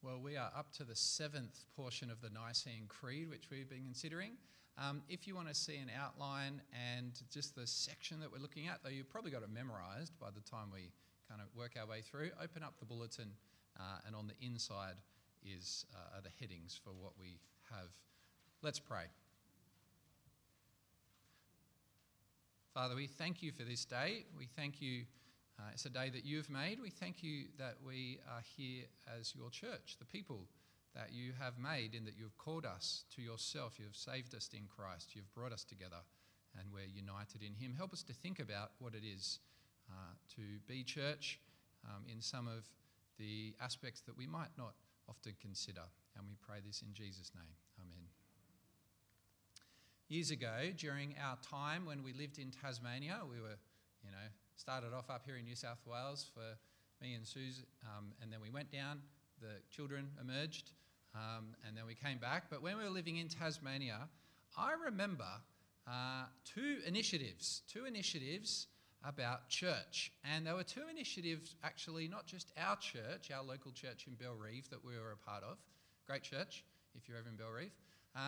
Well, we are up to the 7th portion of the Nicene Creed, which we've been considering. If you want to see an outline and just the section that we're looking at, though you've probably got it memorised by the time we kind of work our way through, open up the bulletin and on the inside are the headings for what we have. Let's pray. Father, we thank you for this day. We thank you. It's a day that you've made. We thank you that we are here as your church, the people that you have made, and that you've called us to yourself. You have saved us in Christ. You've brought us together and we're united in him. Help us to think about what it is to be church in some of the aspects that we might not often consider. And we pray this in Jesus' name. Amen. Years ago, during our time when we lived in Tasmania, we were, started off up here in New South Wales for me and Suze, and then we went down, the children emerged, and then we came back. But when we were living in Tasmania, I remember two initiatives about church. And there were two initiatives, actually, not just our church, our local church in Bellerive that we were a part of. Great church, if you're ever in Bellerive.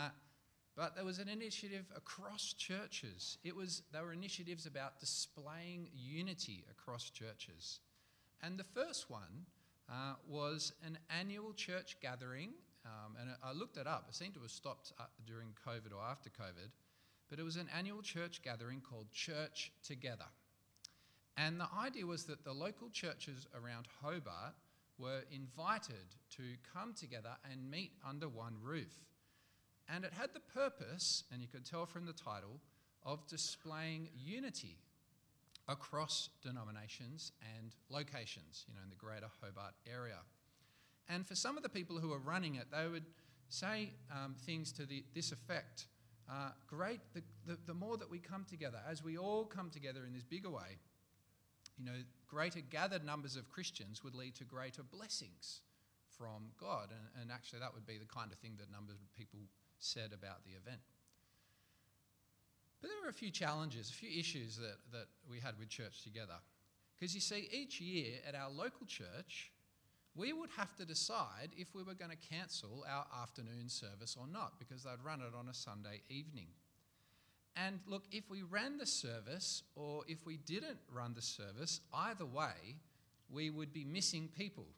But there was an initiative across churches. There were initiatives about displaying unity across churches. And the first one was an annual church gathering. And I looked it up. It seemed to have stopped during COVID or after COVID. But it was an annual church gathering called Church Together. And the idea was that the local churches around Hobart were invited to come together and meet under one roof. And it had the purpose, and you could tell from the title, of displaying unity across denominations and locations, in the greater Hobart area. And for some of the people who were running it, they would say things to this effect. Great, the more that we come together, as we all come together in this bigger way, greater gathered numbers of Christians would lead to greater blessings from God. And actually that would be the kind of thing that numbers of people said about the event. But there were a few challenges, a few issues that we had with Church Together. Because you see, each year at our local church, we would have to decide if we were going to cancel our afternoon service or not, because they'd run it on a Sunday evening. And look, if we ran the service or if we didn't run the service, either way, we would be missing people.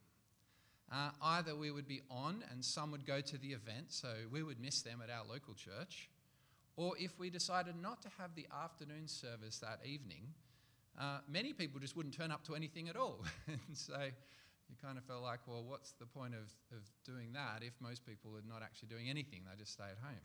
Either we would be on and some would go to the event, so we would miss them at our local church, or if we decided not to have the afternoon service that evening, many people just wouldn't turn up to anything at all. And so you kind of felt like, well, what's the point of doing that if most people are not actually doing anything, they just stay at home?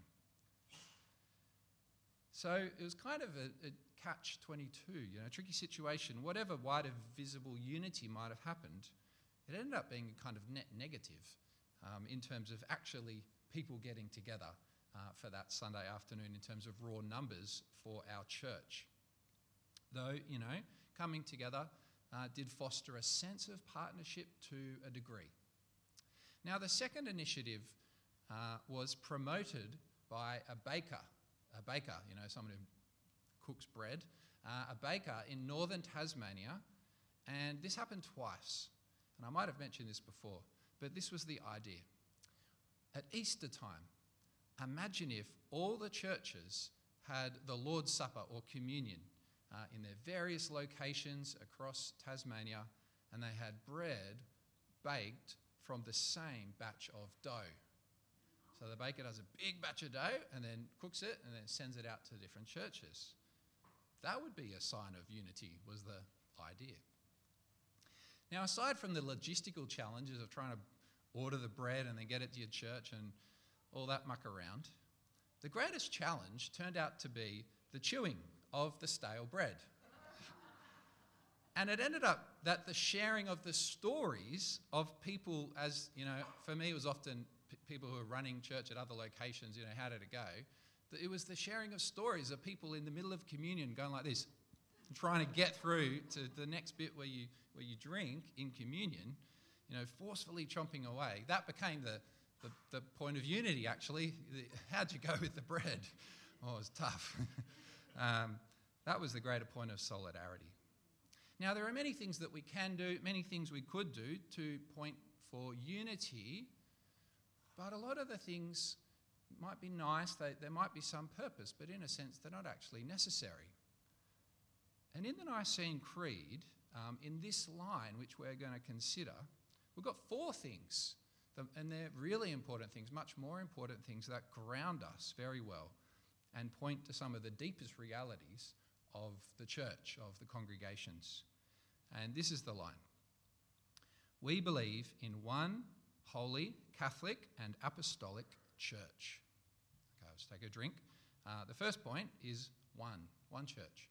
So it was kind of a catch-22, a tricky situation. Whatever wider visible unity might have happened, it ended up being kind of net negative in terms of actually people getting together for that Sunday afternoon in terms of raw numbers for our church. Though, coming together did foster a sense of partnership to a degree. Now, the second initiative was promoted by a baker, someone who cooks bread, a baker in northern Tasmania, and this happened twice. And I might have mentioned this before, but this was the idea. At Easter time, imagine if all the churches had the Lord's Supper or communion in their various locations across Tasmania, and they had bread baked from the same batch of dough. So the baker does a big batch of dough and then cooks it and then sends it out to different churches. That would be a sign of unity, was the idea. Now, aside from the logistical challenges of trying to order the bread and then get it to your church and all that muck around, the greatest challenge turned out to be the chewing of the stale bread. And it ended up that the sharing of the stories of people, as, for me it was often people who were running church at other locations, how did it go? It was the sharing of stories of people in the middle of communion going like this, trying to get through to the next bit where you drink in communion, forcefully chomping away. That became the point of unity, actually. How'd you go with the bread? Oh, it was tough. That was the greater point of solidarity. Now, there are many things that we can do, many things we could do to point for unity But a lot of the things might be nice, there might be some purpose, but in a sense they're not actually necessary. And in the Nicene Creed, in this line which we're going to consider, we've got 4 things, and they're really important things, much more important things that ground us very well and point to some of the deepest realities of the church, of the congregations. And this is the line. We believe in one holy, Catholic and apostolic church. Okay, let's take a drink. The first point is one church.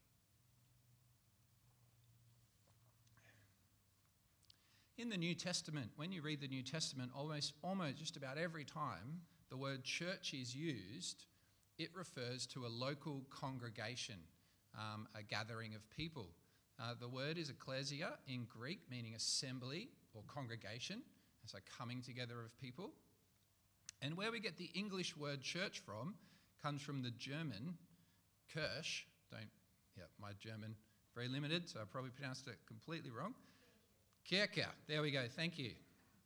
In the New Testament, when you read the New Testament, almost just about every time the word church is used, it refers to a local congregation, a gathering of people. The word is ecclesia in Greek, meaning assembly or congregation, so coming together of people. And where we get the English word church from comes from the German Kirche. My German very limited, so I probably pronounced it completely wrong. Kirche, there we go, thank you.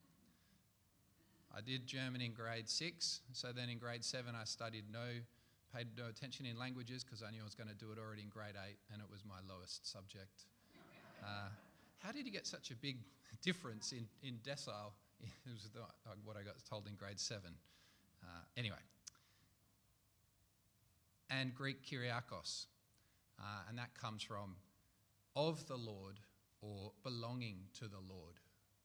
I did German in grade 6, so then in grade 7 I paid no attention in languages because I knew I was going to do it already in grade 8, and it was my lowest subject. How did you get such a big difference in decile? It was what I got told in grade 7. Anyway. And Greek Kyriakos, and that comes from of the Lord or belonging to the Lord.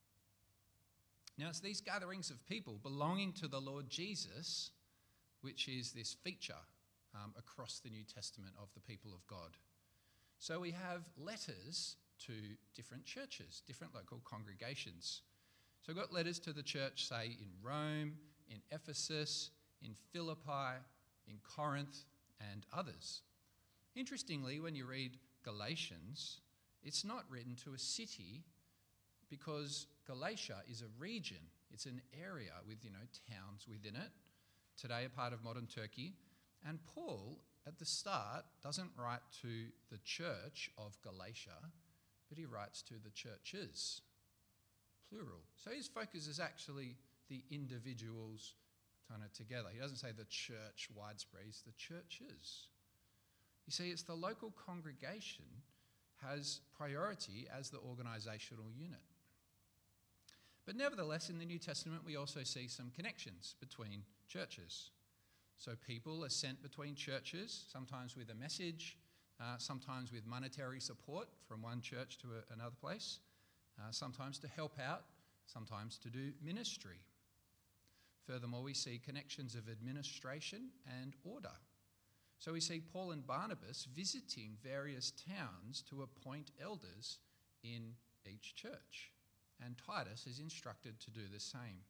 Now it's these gatherings of people belonging to the Lord Jesus, which is this feature across the New Testament of the people of God. So we have letters to different churches, different local congregations. So we've got letters to the church, say, in Rome, in Ephesus, in Philippi, in Corinth, and others. Interestingly, when you read Galatians, it's not written to a city because Galatia is a region. It's an area with, towns within it, today a part of modern Turkey. And Paul, at the start, doesn't write to the church of Galatia, but he writes to the churches, plural. So his focus is actually the individuals kind of together. He doesn't say the church widespread, it's the churches. You see, it's the local congregation has priority as the organisational unit. But nevertheless, in the New Testament, we also see some connections between churches. So people are sent between churches, sometimes with a message, sometimes with monetary support from one church to another place, sometimes to help out, sometimes to do ministry. Furthermore, we see connections of administration and order. So we see Paul and Barnabas visiting various towns to appoint elders in each church, and Titus is instructed to do the same.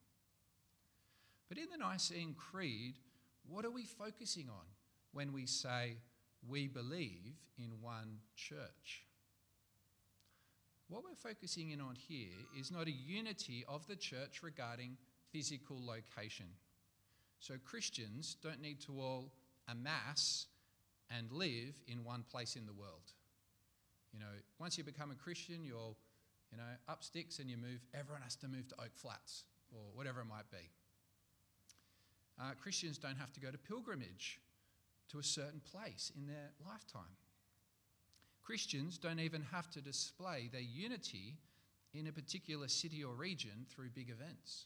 But in the Nicene Creed, what are we focusing on when we say we believe in one church? What we're focusing in on here is not a unity of the church regarding physical location. So Christians don't need to all amass and live in one place in the world. Once you become a Christian, you're, up sticks and you move, everyone has to move to Oak Flats or whatever it might be. Christians don't have to go to pilgrimage to a certain place in their lifetime. Christians don't even have to display their unity in a particular city or region through big events.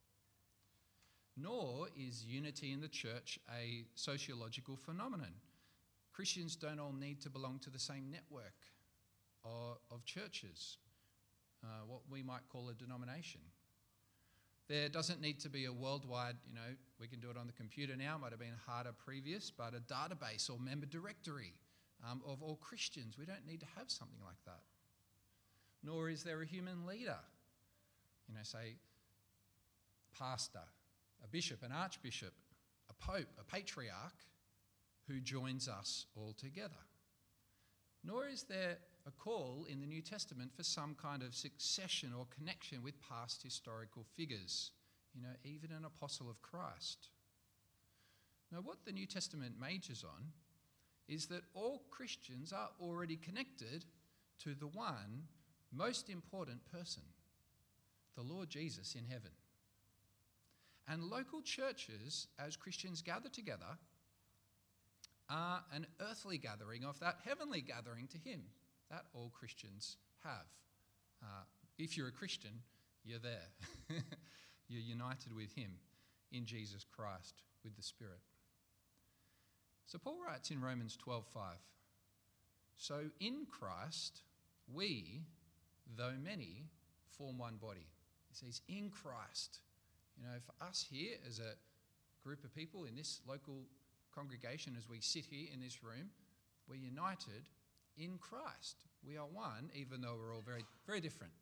Nor is unity in the church a sociological phenomenon. Christians don't all need to belong to the same network of churches, what we might call a denomination. There doesn't need to be a worldwide, we can do it on the computer now, might have been harder previous, but a database or member directory of all Christians. We don't need to have something like that. Nor is there a human leader, say pastor, a bishop, an archbishop, a pope, a patriarch who joins us all together. Nor is there a call in the New Testament for some kind of succession or connection with past historical figures, even an apostle of Christ. Now, what the New Testament majors on is that all Christians are already connected to the one most important person, the Lord Jesus in heaven. And local churches, as Christians gather together, are an earthly gathering of that heavenly gathering to him that all Christians have. If you're a Christian, you're there. You're united with him in Jesus Christ with the Spirit. So Paul writes in Romans 12:5, "So in Christ we, though many, form one body." He says, in Christ. You know, for us here as a group of people in this local congregation, as we sit here in this room, we're united in Christ. We are one, even though we're all very, very different.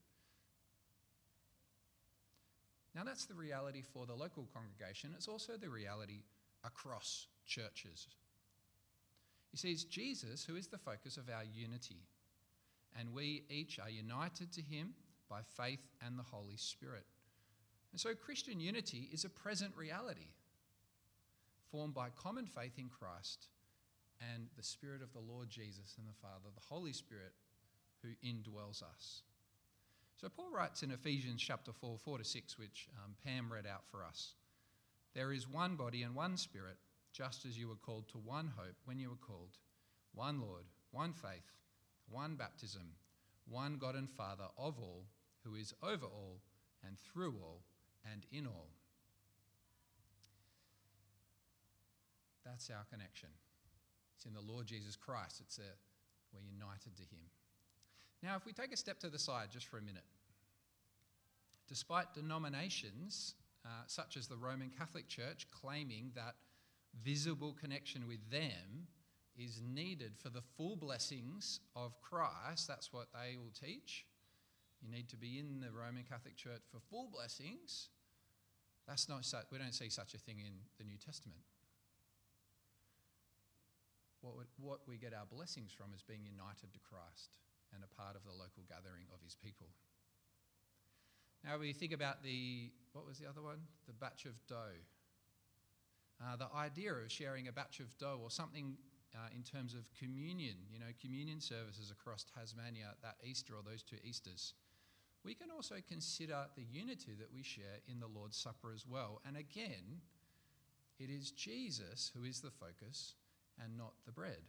Now that's the reality for the local congregation. It's also the reality across churches. You see, it's Jesus who is the focus of our unity, and we each are united to him by faith and the Holy Spirit. And so Christian unity is a present reality formed by common faith in Christ and the Spirit of the Lord Jesus and the Father, the Holy Spirit who indwells us. So Paul writes in Ephesians chapter 4, 4-6, which Pam read out for us, "There is one body and one Spirit, just as you were called to one hope when you were called, one Lord, one faith, one baptism, one God and Father of all, who is over all and through all and in all." That's our connection. It's in the Lord Jesus Christ. We're united to him. Now, if we take a step to the side just for a minute, despite denominations such as the Roman Catholic Church claiming that visible connection with them is needed for the full blessings of Christ, that's what they will teach. You need to be in the Roman Catholic Church for full blessings. We don't see such a thing in the New Testament. What we get our blessings from is being united to Christ and a part of the local gathering of his people. Now we think about what was the other one? The batch of dough. The idea of sharing a batch of dough or something in terms of communion, communion services across Tasmania that Easter or those 2 Easters. We can also consider the unity that we share in the Lord's Supper as well. And again, it is Jesus who is the focus and not the bread.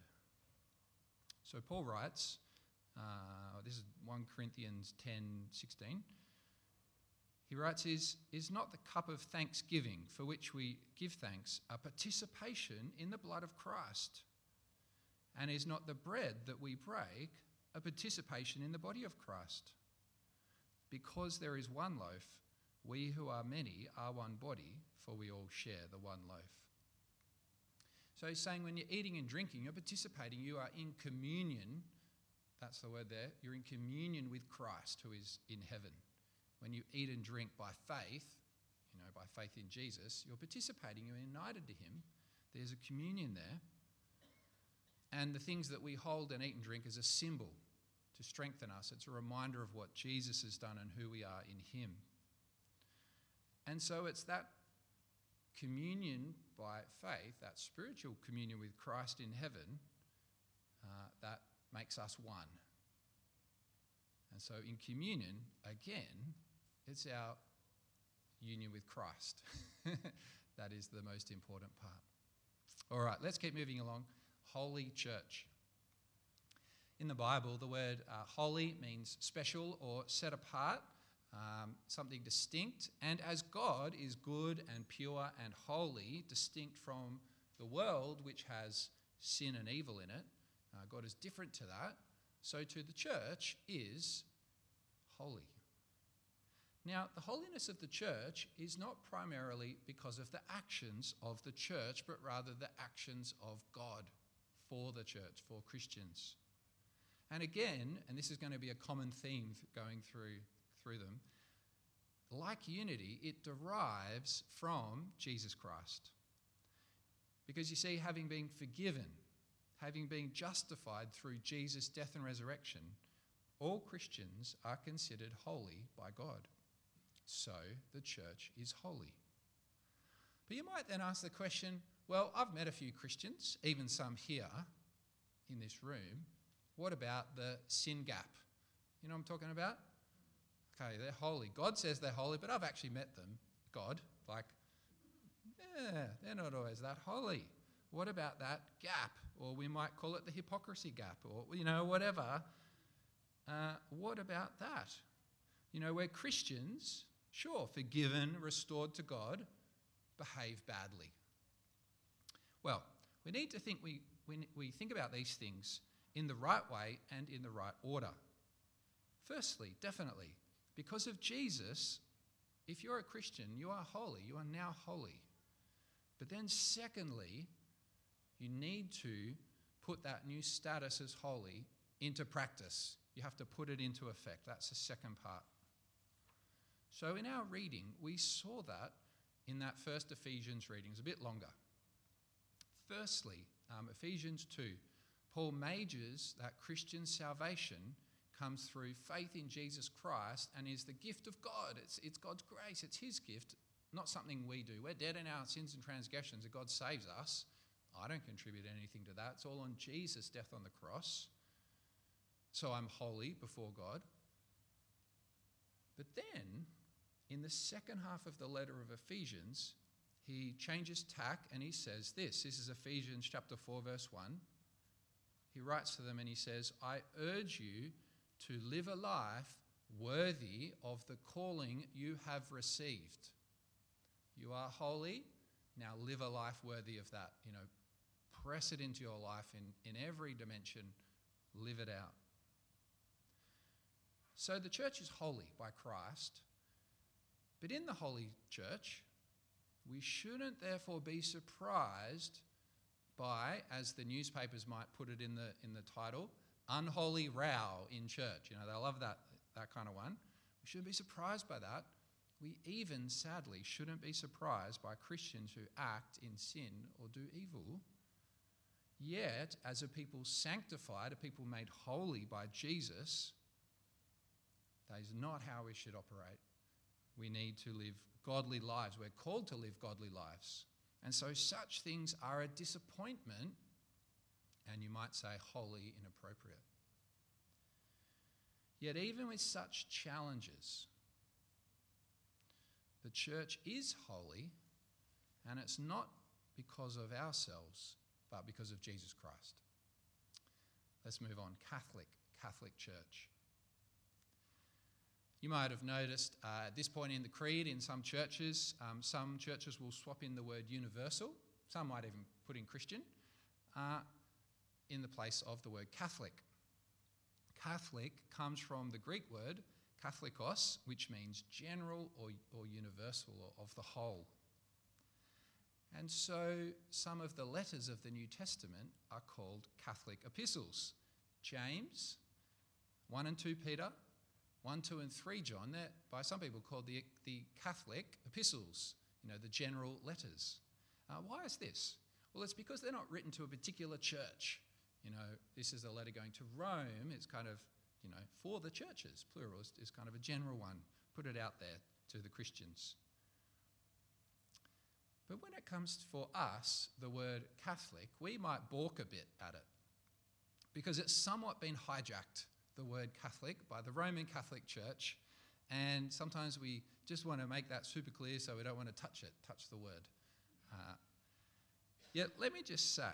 So Paul writes, this is 1 Corinthians 10:16. He writes, is not the cup of thanksgiving for which we give thanks a participation in the blood of Christ? And is not the bread that we break a participation in the body of Christ? Because there is one loaf, we who are many are one body, for we all share the one loaf. So he's saying when you're eating and drinking, you're participating, you are in communion. That's the word there. You're in communion with Christ who is in heaven. When you eat and drink by faith, by faith in Jesus, you're participating, you're united to him. There's a communion there. And the things that we hold and eat and drink is a symbol to strengthen us. It's a reminder of what Jesus has done and who we are in him. And so it's that communion by faith, that spiritual communion with Christ in heaven, that makes us one. And so in communion, again, it's our union with Christ. That is the most important part. All right, let's keep moving along. Holy church. In the Bible, the word holy means special or set apart, something distinct. And as God is good and pure and holy, distinct from the world which has sin and evil in it, God is different to that. So too the church is holy. Now, the holiness of the church is not primarily because of the actions of the church, but rather the actions of God for the church, for Christians. And again, and this is going to be a common theme going through them, like unity, it derives from Jesus Christ. Because you see, having been forgiven, having been justified through Jesus' death and resurrection, all Christians are considered holy by God. So the church is holy. But you might then ask the question, well, I've met a few Christians, even some here in this room. What about the sin gap? You know what I'm talking about? Okay, they're holy. God says they're holy, but I've actually met them. God, like they're not always that holy. What about that gap? Or we might call it the hypocrisy gap, or, whatever. What about that? We're Christians, sure, forgiven, restored to God, behave badly. Well, we need to think we think about these things in the right way and in the right order. Firstly, definitely, because of Jesus, if you're a Christian, you are holy. You are now holy. But then secondly, you need to put that new status as holy into practice. You have to put it into effect. That's the second part. So in our reading, we saw that in that first Ephesians reading. It's a bit longer. Firstly, Ephesians 2, Paul majors that Christian salvation comes through faith in Jesus Christ and is the gift of God. It's God's grace. It's his gift, not something we do. We're dead in our sins and transgressions and God saves us. I don't contribute anything to that. It's all on Jesus' death on the cross. So I'm holy before God. But then, in the second half of the letter of Ephesians, he changes tack and he says this. This is Ephesians chapter 4, verse 1. He writes to them and he says, I urge you to live a life worthy of the calling you have received. You are holy, now live a life worthy of that. Press it into your life in every dimension, live it out. So the church is holy by Christ, but in the holy church, we shouldn't therefore be surprised by, as the newspapers might put it in the title, unholy row in church. They love that kind of one. We shouldn't be surprised by that. We even, sadly, shouldn't be surprised by Christians who act in sin or do evil. Yet, as a people sanctified, a people made holy by Jesus, that is not how we should operate. We need to live godly lives. We're called to live godly lives. And so such things are a disappointment, and you might say wholly inappropriate. Yet even with such challenges, the church is holy, and it's not because of ourselves, but because of Jesus Christ. Let's move on. Catholic Church. You might have noticed at this point in the creed in some churches will swap in the word universal. Some might even put in Christian in the place of the word Catholic. Catholic comes from the Greek word katholikos, which means general or universal or of the whole. And so some of the letters of the New Testament are called Catholic epistles. James, 1 and 2 Peter, 1, 2 and 3 John, they're by some people called the Catholic epistles, the general letters. Why is this? Well, it's because they're not written to a particular church. This is a letter going to Rome. It's kind of, for the churches, plural, is kind of a general one. Put it out there to the Christians. But when it comes for us, the word Catholic, we might balk a bit at it because it's somewhat been hijacked, the word Catholic, by the Roman Catholic Church, and sometimes we just want to make that super clear, so we don't want to touch the word. Yet let me just say,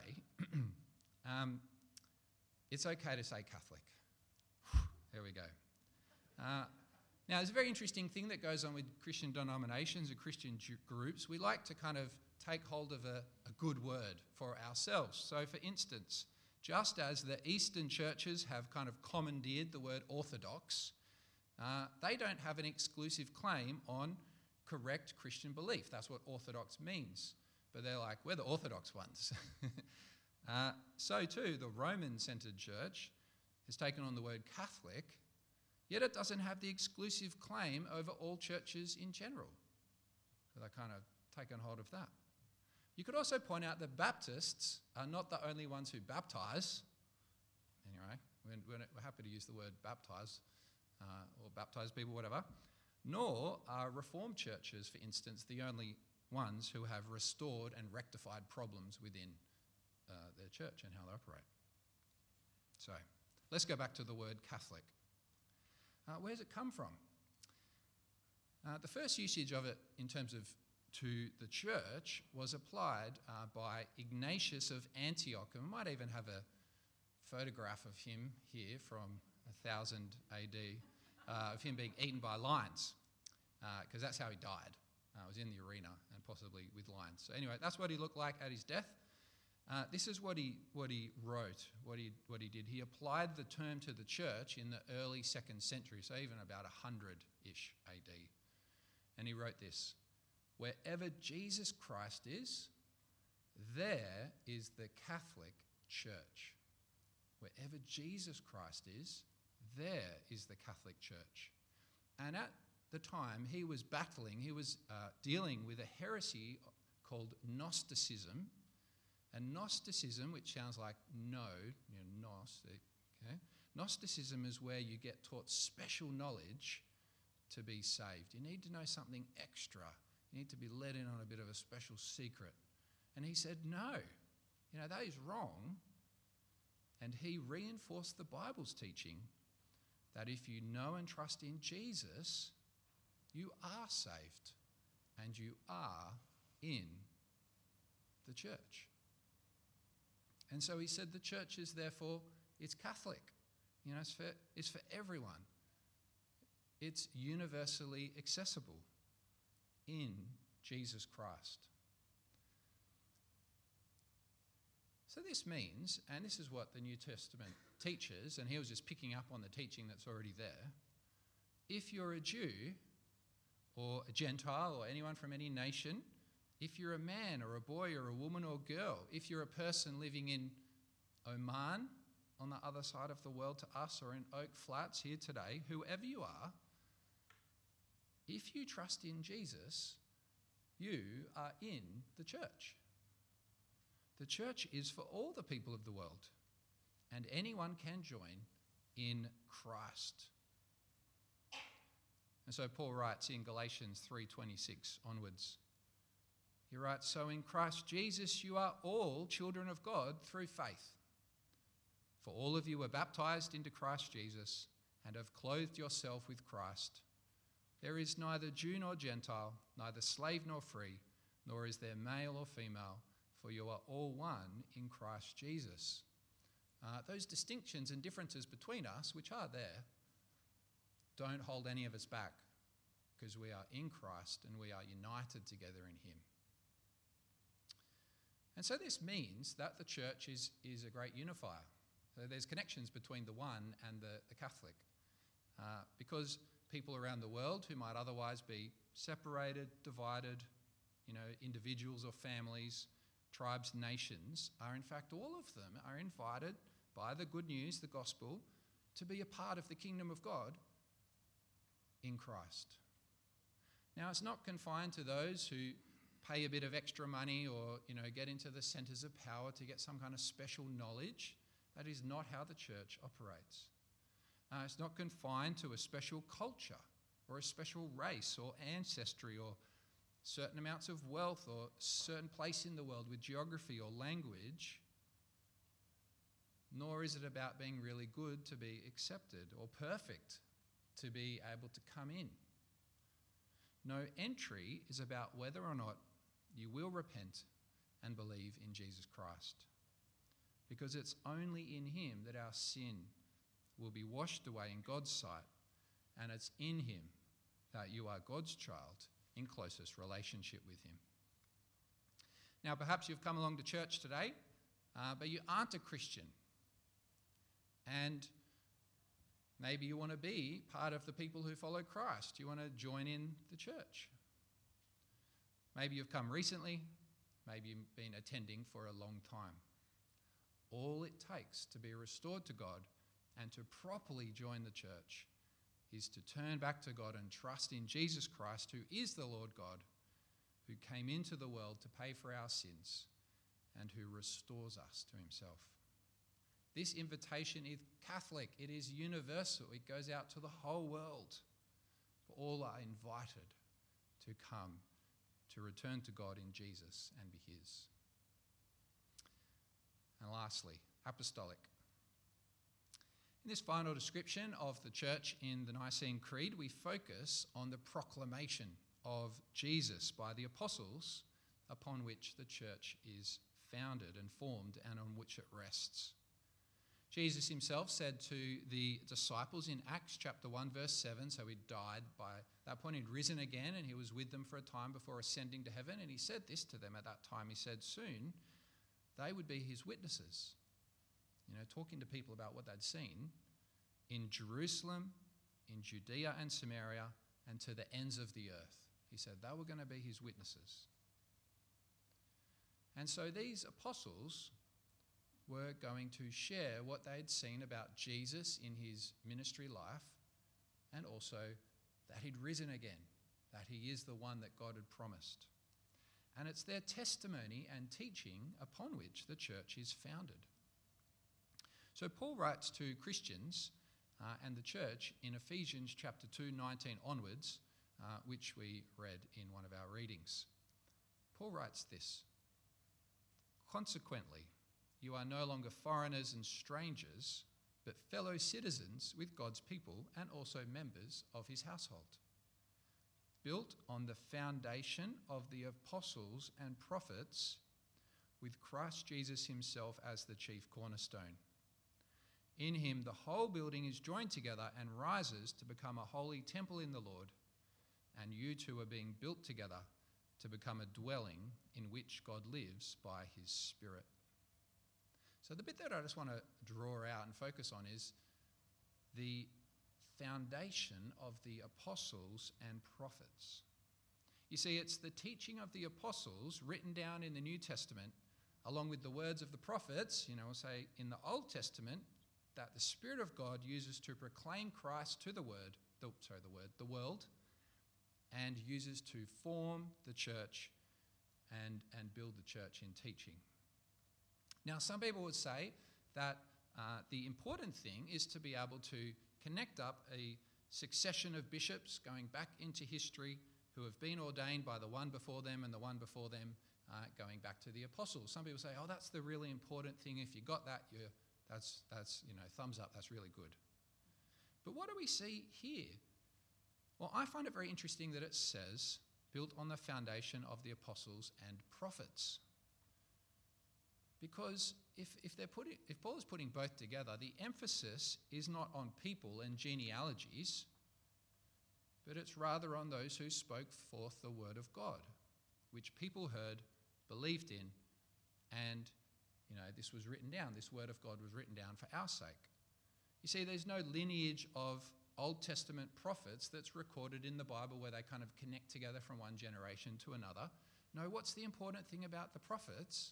it's okay to say Catholic. There we go. Now, there's a very interesting thing that goes on with Christian denominations and Christian groups. We like to kind of take hold of a good word for ourselves. So, for instance, just as the Eastern churches have kind of commandeered the word orthodox, they don't have an exclusive claim on correct Christian belief. That's what orthodox means. But they're like, we're the orthodox ones. So too, the Roman-centered church has taken on the word Catholic, yet it doesn't have the exclusive claim over all churches in general. So they've kind of taken hold of that. You could also point out that Baptists are not the only ones who baptise. Anyway, we're happy to use the word baptise or baptise people, whatever. Nor are Reformed churches, for instance, the only ones who have restored and rectified problems within their church and how they operate. So, let's go back to the word Catholic. Where does it come from? The first usage of it in terms of to the church was applied by Ignatius of Antioch. And we might even have a photograph of him here from 1000 AD, of him being eaten by lions, because that's how he died. Was in the arena and possibly with lions. So anyway, that's what he looked like at his death. This is what he wrote, what he did. He applied the term to the church in the early 2nd century, so even about 100-ish AD. And he wrote this: "Wherever Jesus Christ is, there is the Catholic Church." Wherever Jesus Christ is, there is the Catholic Church. And at the time, he was dealing with a heresy called Gnosticism. And Gnosticism, which sounds like Gnosticism is where you get taught special knowledge to be saved. You need to know something extra. You need to be let in on a bit of a special secret. And he said, no, that is wrong. And he reinforced the Bible's teaching that if you know and trust in Jesus, you are saved and you are in the church. And so he said the church is therefore, it's Catholic. It's for everyone. It's universally accessible in Jesus Christ. So this means, and this is what the New Testament teaches, and he was just picking up on the teaching that's already there, if you're a Jew or a Gentile or anyone from any nation, if you're a man or a boy or a woman or girl, if you're a person living in Oman on the other side of the world to us, or in Oak Flats here today, whoever you are, if you trust in Jesus, you are in the church. The church is for all the people of the world, and anyone can join in Christ. And so Paul writes in Galatians 3:26 onwards, he writes, "So in Christ Jesus you are all children of God through faith. For all of you were baptized into Christ Jesus and have clothed yourself with Christ. There is neither Jew nor Gentile, neither slave nor free, nor is there male or female, for you are all one in Christ Jesus." Those distinctions and differences between us, which are there, don't hold any of us back, because we are in Christ and we are united together in him. And so this means that the church is a great unifier. So there's connections between the one and the Catholic. Because people around the world who might otherwise be separated, divided, individuals or families, tribes, nations, are in fact, all of them are invited by the good news, the gospel, to be a part of the kingdom of God in Christ. Now, it's not confined to those who pay a bit of extra money or, get into the centres of power to get some kind of special knowledge. That is not how the church operates. It's not confined to a special culture or a special race or ancestry or certain amounts of wealth or certain place in the world with geography or language. Nor is it about being really good to be accepted or perfect to be able to come in. No, entry is about whether or not you will repent and believe in Jesus Christ. Because it's only in him that our sin will be washed away in God's sight, and it's in him that you are God's child in closest relationship with him. Now, perhaps you've come along to church today, but you aren't a Christian. And maybe you want to be part of the people who follow Christ. You want to join in the church. Maybe you've come recently. Maybe you've been attending for a long time. All it takes to be restored to God and to properly join the church is to turn back to God and trust in Jesus Christ, who is the Lord God, who came into the world to pay for our sins and who restores us to himself. This invitation is Catholic. It is universal. It goes out to the whole world. All are invited to come, to return to God in Jesus and be his. And lastly, apostolic. In this final description of the church in the Nicene Creed, we focus on the proclamation of Jesus by the apostles, upon which the church is founded and formed and on which it rests. Jesus himself said to the disciples in Acts chapter 1 verse 7, so he'd died by that point, he'd risen again and he was with them for a time before ascending to heaven, and he said this to them at that time. He said soon they would be his witnesses, talking to people about what they'd seen in Jerusalem, in Judea and Samaria, and to the ends of the earth. He said they were going to be his witnesses. And so these apostles were going to share what they'd seen about Jesus in his ministry life, and also that he'd risen again, that he is the one that God had promised. And it's their testimony and teaching upon which the church is founded. So Paul writes to Christians and the church in Ephesians chapter 2, 19 onwards, which we read in one of our readings. Paul writes this: "Consequently, you are no longer foreigners and strangers, but fellow citizens with God's people and also members of his household, built on the foundation of the apostles and prophets, with Christ Jesus himself as the chief cornerstone. In him the whole building is joined together and rises to become a holy temple in the Lord, and you two are being built together to become a dwelling in which God lives by his Spirit." So the bit that I just want to draw out and focus on is the foundation of the apostles and prophets. You see, it's the teaching of the apostles written down in the New Testament, along with the words of the prophets, we'll say in the Old Testament, that the Spirit of God uses to proclaim Christ to the world, and uses to form the church and build the church in teaching. Now, some people would say that the important thing is to be able to connect up a succession of bishops going back into history who have been ordained by the one before them and the one before them going back to the apostles. Some people say, oh, that's the really important thing. If you got that, that's thumbs up, that's really good. But what do we see here? Well, I find it very interesting that it says, built on the foundation of the apostles and prophets. Because if Paul is putting both together, the emphasis is not on people and genealogies, but it's rather on those who spoke forth the word of God, which people heard, believed in, and this was written down. This word of God was written down for our sake. You see, there's no lineage of Old Testament prophets that's recorded in the Bible where they kind of connect together from one generation to another. No, what's the important thing about the prophets?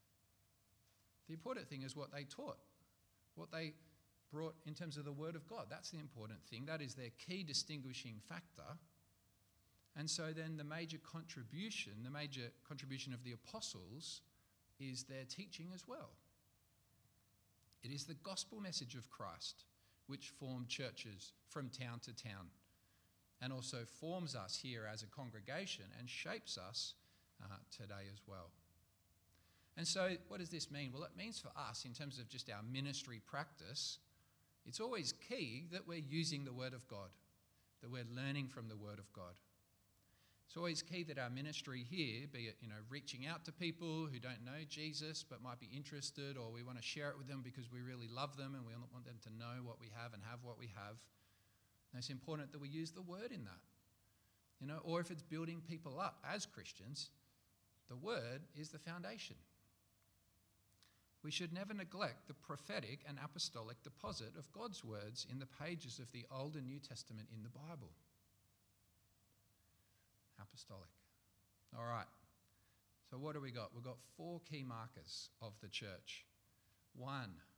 The important thing is what they taught, what they brought in terms of the word of God. That's the important thing. That is their key distinguishing factor. And so then the major contribution of the apostles is their teaching as well. It is the gospel message of Christ which formed churches from town to town, and also forms us here as a congregation and shapes us today as well. And so what does this mean? Well, it means for us, in terms of just our ministry practice, it's always key that we're using the Word of God, that we're learning from the Word of God. It's always key that our ministry here, be it reaching out to people who don't know Jesus but might be interested, or we want to share it with them because we really love them and we want them to know what we have and have what we have. And it's important that we use the Word in that. Or if it's building people up as Christians, the Word is the foundation. We should never neglect the prophetic and apostolic deposit of God's words in the pages of the Old and New Testament in the Bible. Apostolic. All right. So what do we got? We've got 4 key markers of the church. 1,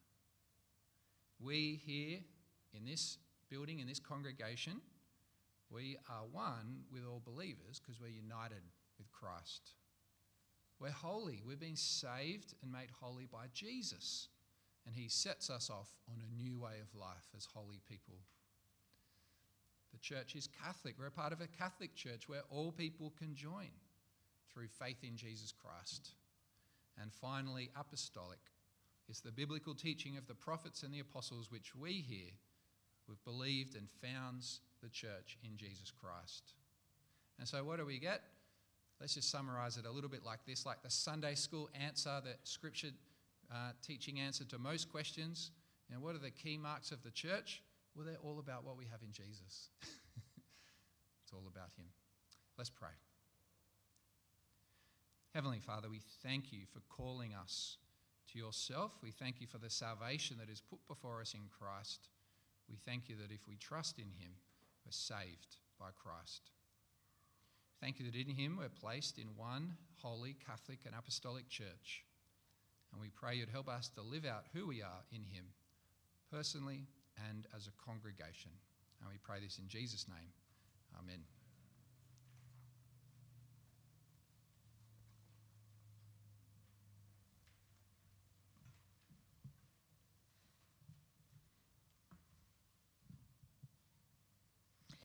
we here in this building, in this congregation, we are one with all believers because we're united with Christ. We're holy. We've been saved and made holy by Jesus. And he sets us off on a new way of life as holy people. The church is Catholic. We're a part of a Catholic church where all people can join through faith in Jesus Christ. And finally, apostolic is the biblical teaching of the prophets and the apostles which we here we've believed and founds the church in Jesus Christ. And so what do we get? Let's just summarize it a little bit like this, like the Sunday school answer, the scripture teaching answer to most questions. And what are the key marks of the church? Well, they're all about what we have in Jesus. It's all about him. Let's pray. Heavenly Father, we thank you for calling us to yourself. We thank you for the salvation that is put before us in Christ. We thank you that if we trust in him, we're saved by Christ. Thank you that in him we're placed in one holy, Catholic and apostolic church. And we pray you'd help us to live out who we are in him, personally and as a congregation. And we pray this in Jesus' name. Amen.